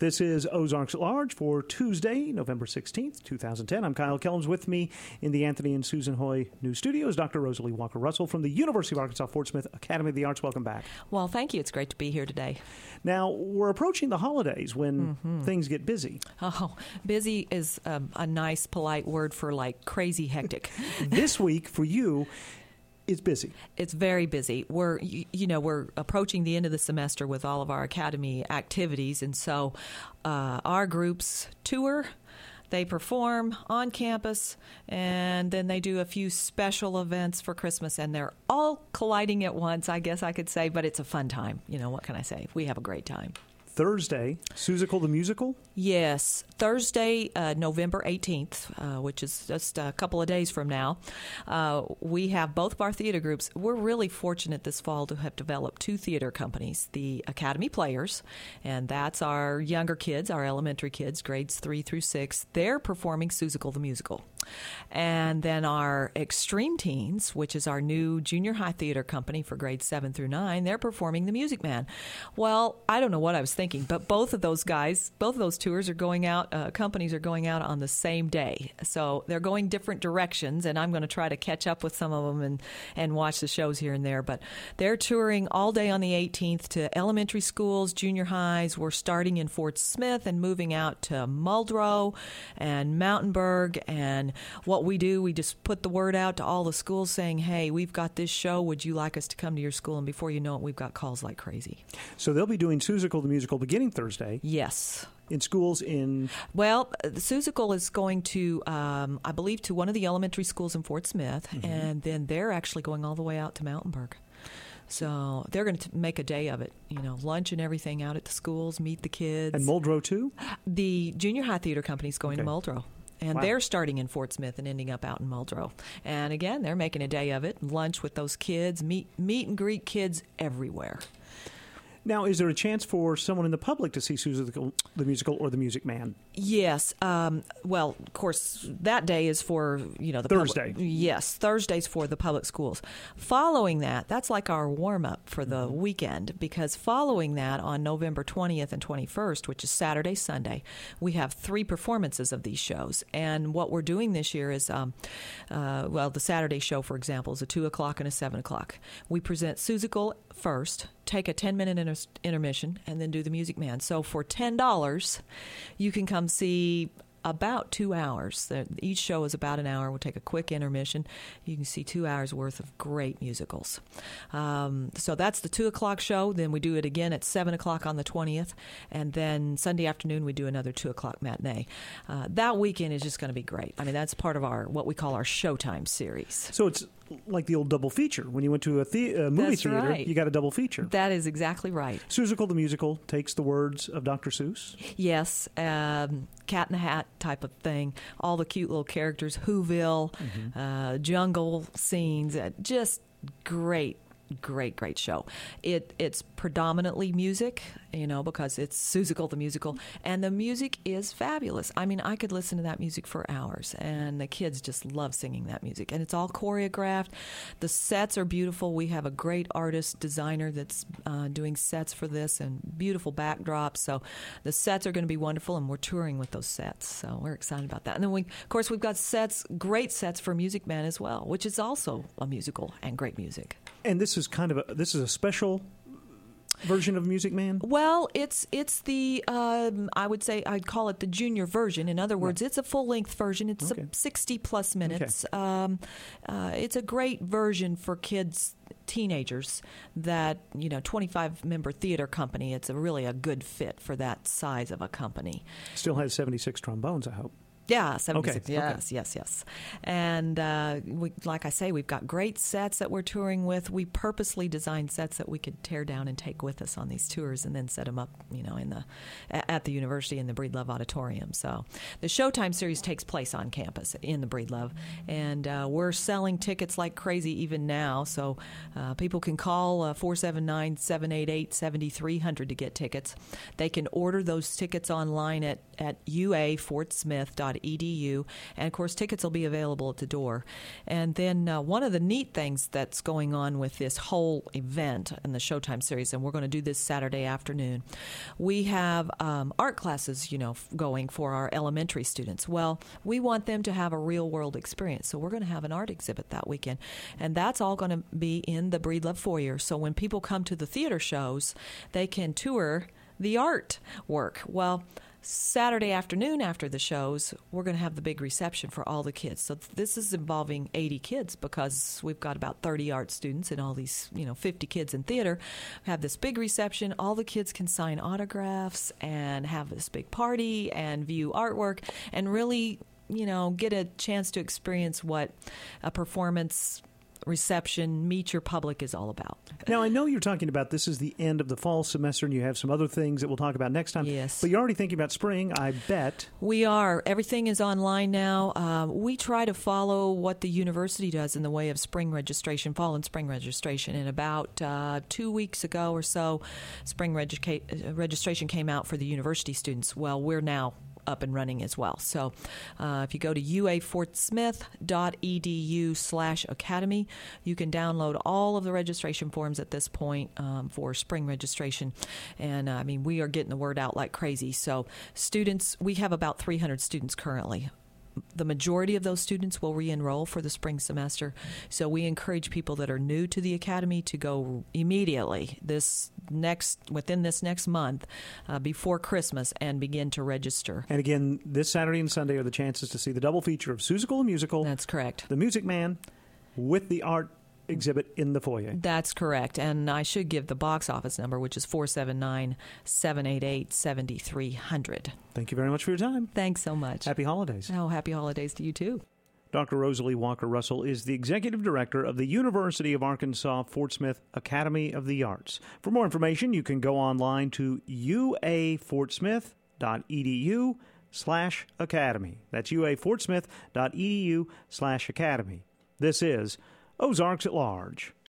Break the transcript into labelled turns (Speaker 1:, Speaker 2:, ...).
Speaker 1: This is Ozarks at Large for Tuesday, November 16th, 2010. I'm Kyle Kellums. With me in the Anthony and Susan Hoy News Studios, Dr. Rosalie Walker-Russell from the University of Arkansas Fort Smith Academy of the Arts. Welcome back.
Speaker 2: Well, thank you. It's great to be here today.
Speaker 1: Now, we're approaching the holidays when things get busy.
Speaker 2: Oh, busy is a nice, polite word for like crazy hectic.
Speaker 1: This week, for you, it's busy.
Speaker 2: It's very busy. We're approaching the end of the semester with all of our academy activities, and so our groups tour. They perform on campus, and then they do a few special events for Christmas, and they're all colliding at once, I guess I could say, but it's a fun time. You know, what can I say? We have a great time.
Speaker 1: Thursday, Seussical the Musical?
Speaker 2: Yes. Thursday, November 18th, which is just a couple of days from now, we have both of our theater groups. We're really fortunate this fall to have developed two theater companies, the Academy Players, and that's our younger kids, our elementary kids, grades 3 through 6. They're performing Seussical the Musical. And then our Extreme Teens, which is our new junior high theater company for grades 7 through 9, they're performing The Music Man. Well, I don't know what I was thinking, but both of those tours are going out, companies are going out on the same day. So they're going different directions, and I'm going to try to catch up with some of them and watch the shows here and there. But they're touring all day on the 18th to elementary schools, junior highs. We're starting in Fort Smith and moving out to Muldrow and Mountainburg. And what we do, we just put the word out to all the schools saying, hey, we've got this show. Would you like us to come to your school? And before you know it, we've got calls like crazy.
Speaker 1: So they'll be doing Seussical the Musical beginning Thursday.
Speaker 2: Yes.
Speaker 1: In schools in...
Speaker 2: Well, the Seussical is going to, I believe, to one of the elementary schools in Fort Smith, and then they're actually going all the way out to Mountainburg. So they're going to make a day of it, you know, lunch and everything out at the schools, meet the kids.
Speaker 1: And Muldrow, too?
Speaker 2: The junior high theater company is going to Muldrow. And
Speaker 1: Wow.
Speaker 2: They're starting in Fort Smith and ending up out in Muldrow. And again, they're making a day of it, lunch with those kids, meet and greet kids everywhere.
Speaker 1: Now, is there a chance for someone in the public to see Seussical the Musical or The Music Man?
Speaker 2: Yes. Well, of course, that day is for, the
Speaker 1: Thursday.
Speaker 2: Public. Yes, Thursday's for the public schools. Following that, that's like our warm-up for the weekend, because following that on November 20th and 21st, which is Saturday, Sunday, we have 3 performances of these shows. And what we're doing this year is, the Saturday show, for example, is a 2 o'clock and a 7 o'clock. We present Seussical first, take a 10-minute intermission, and then do The Music Man. So for $10, you can come see about 2 hours. Each show is about an hour. We'll take a quick intermission. You can see 2 hours worth of great musicals. So that's the 2 o'clock show. Then we do it again at 7 o'clock on the 20th. And then Sunday afternoon, we do another 2 o'clock matinee. That weekend is just going to be great. I mean, that's part of what we call our Showtime series.
Speaker 1: So it's like the old double feature. When you went to a movie
Speaker 2: That's
Speaker 1: theater,
Speaker 2: right.
Speaker 1: You got a double feature.
Speaker 2: That is exactly right.
Speaker 1: Seussical the Musical takes the words of Dr. Seuss.
Speaker 2: Yes, Cat in the Hat type of thing. All the cute little characters, Whoville, jungle scenes, just great show. It's predominantly music, because it's Seussical the Musical, and the music is fabulous. I mean, I could listen to that music for hours, and the kids just love singing that music, and it's all choreographed. The sets are beautiful. We have a great artist designer that's doing sets for this, and beautiful backdrops, so the sets are going to be wonderful, and we're touring with those sets, so we're excited about that. And then we've got great sets for Music Man as well, which is also a musical and great music.
Speaker 1: And this is a special version of Music Man?
Speaker 2: Well, it's the I'd call it the junior version. In other words, It's a full-length version. It's 60-plus minutes. Okay. It's a great version for kids, teenagers, that, 25-member theater company. It's really a good fit for that size of a company.
Speaker 1: Still has 76 trombones, I hope.
Speaker 2: Yeah, 76.
Speaker 1: Okay.
Speaker 2: Yes. And like I say, we've got great sets that we're touring with. We purposely designed sets that we could tear down and take with us on these tours, and then set them up, at the university in the Breedlove Auditorium. So the Showtime series takes place on campus in the Breedlove, and we're selling tickets like crazy even now. So people can call 479-788-7300 to get tickets. They can order those tickets online at uafortsmith.edu. sportsmith.edu. And, of course, tickets will be available at the door. And then one of the neat things that's going on with this whole event in the Showtime series, and we're going to do this Saturday afternoon, we have art classes, going for our elementary students. Well, we want them to have a real-world experience, so we're going to have an art exhibit that weekend. And that's all going to be in the Breedlove Foyer. So when people come to the theater shows, they can tour the art work. Well, Saturday afternoon after the shows, we're going to have the big reception for all the kids. So this is involving 80 kids because we've got about 30 art students and all these, 50 kids in theater. We have this big reception. All the kids can sign autographs and have this big party and view artwork and really, get a chance to experience what a performance reception, meet your public is all about.
Speaker 1: Now, I know you're talking about this is the end of the fall semester and you have some other things that we'll talk about next time.
Speaker 2: Yes.
Speaker 1: But you're already thinking about spring, I bet.
Speaker 2: We are. Everything is online now. We try to follow what the university does in the way of spring registration, fall and spring registration. And about 2 weeks ago or so, spring registration came out for the university students. Well, we're now up and running as well. So if you go to uafortsmith.edu/academy, you can download all of the registration forms at this point for spring registration. And we are getting the word out like crazy. So students, we have about 300 students currently. The majority of those students will re-enroll for the spring semester. So we encourage people that are new to the academy to go immediately within this next month before Christmas and begin to register.
Speaker 1: And again, this Saturday and Sunday are the chances to see the double feature of Seussical the Musical.
Speaker 2: That's correct.
Speaker 1: The Music Man with the art exhibit in the foyer.
Speaker 2: That's correct. And I should give the box office number, which is 479-788-7300.
Speaker 1: Thank you very much for your time.
Speaker 2: Thanks so much.
Speaker 1: Happy holidays.
Speaker 2: Oh, happy holidays to you too.
Speaker 1: Dr. Rosalie Walker Russell is the Executive Director of the University of Arkansas Fort Smith Academy of the Arts. For more information, you can go online to uafortsmith.edu/academy. That's uafortsmith.edu/academy. This is Ozarks at Large.